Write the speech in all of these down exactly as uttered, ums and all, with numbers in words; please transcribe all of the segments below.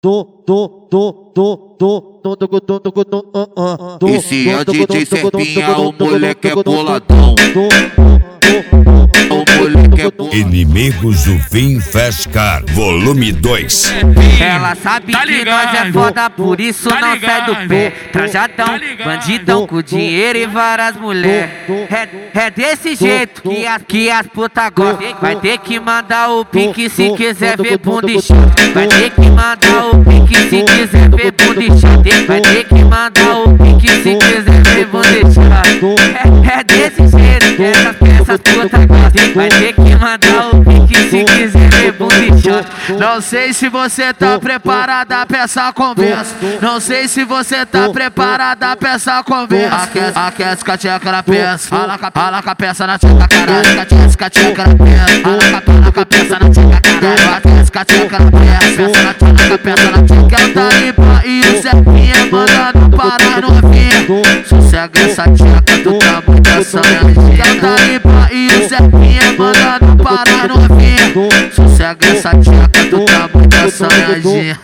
Esse é o D J Serpinha, o moleque é boladão. O moleque é boladão. Inimigos do Fim Fast Car, volume dois. Ela sabe tá que nós é foda, por isso tá não sai do pé. Trajadão, tá bandidão com dinheiro e várias mulheres. É, é desse jeito que as, que as puta gostam. Vai ter que mandar o pique se quiser ver bunda e chão. Vai ter que mandar o pique se quiser ver bunda e chão. Vai ter que mandar o pique se quiser ver bunda e chão. É, é desse jeito que essas, que essas puta gostam. Vai ter que mandar o pique se quiser ver bunda e chão. Não sei se você tá preparada pra essa conversa. Não sei se você tá preparada pra essa conversa. Aquece, aquece com a tcheca na peça. Fala, fala com a peça na tcheca, caralho. Aquece com a tcheca na peça. Fala, fala com a peça na tcheca, caralho. Aquece com a tcheca na peça. Peça na tcheca, peça na tcheca. É o Taliba e o Serpinha mandando parar novinha. Sossega essa tcheca, tu tá muito sangue. É o Taliba e o Serpinha mandando parar novinha. Sossega essa tcheca, tu tá muito sangue.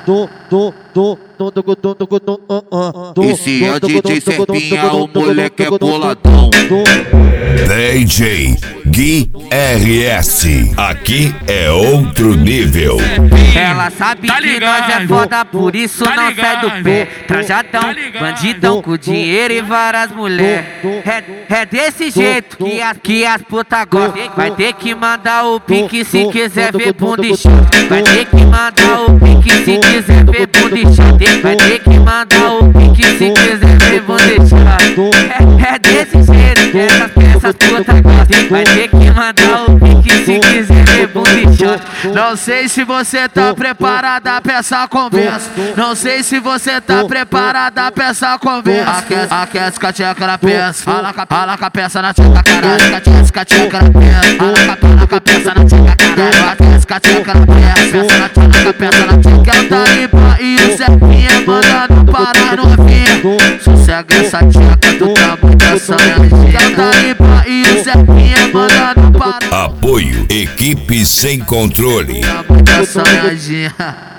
Esse é o D J Serpinha, o moleque é boladão. D J Gui R S, aqui é outro nível. Ela sabe tá que nós é foda, por isso tá não ligado, sai do pé. Trajadão, tá ligado, bandidão com dinheiro e várias mulheres. É, é desse jeito que as, que as puta gostam. Vai ter que mandar o pique se quiser ver bunda e chão. Vai ter que mandar o pique se quiser ver bunda e chão. Vai ter que mandar o pique se quiser ver bunda e chão. É, é desse jeito que essas, que essas puta gostam. Vai ter que mandar o pique se quiser ver bunda e chão. Não sei se você tá preparada pra essa conversa. Não sei se você tá preparada pra essa conversa. Aquece, aquece com a tcheca na peça. Fala, fala com a peça na tcheca, caralho. Aquece com a tcheca na peça. Fala, fala com a peça na tcheca, caralho. Aquece com a tcheca na peça. Peça na tcheca, peça na tcheca. É o Taliba e o Serpinha mandando parar novinha. Sossega essa tcheca, tu tá muito sangue. É o Taliba e o Serpinha mandando parar. Apoio Equipe Sem Controle. Tá muito sangue.